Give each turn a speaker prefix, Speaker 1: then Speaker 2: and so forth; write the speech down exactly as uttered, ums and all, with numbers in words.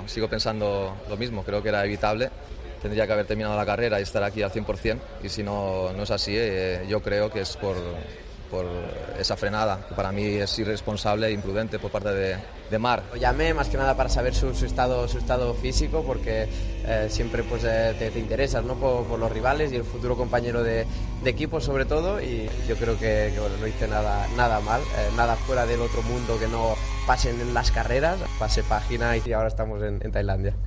Speaker 1: sigo pensando lo mismo, creo que era evitable. Tendría que haber terminado la carrera y estar aquí al cien por ciento, y si no, no es así, eh, yo creo que es por, por esa frenada, que para mí es irresponsable e imprudente por parte de, de Marc.
Speaker 2: Lo llamé más que nada para saber su, su, estado, su estado físico, porque eh, siempre pues, eh, te, te interesas, ¿no? por, por los rivales y el futuro compañero de, de equipo sobre todo, y yo creo que, que bueno, no hice nada, nada mal, eh, nada fuera del otro mundo que no pasen en las carreras. Pasé página y ahora estamos en, en Tailandia.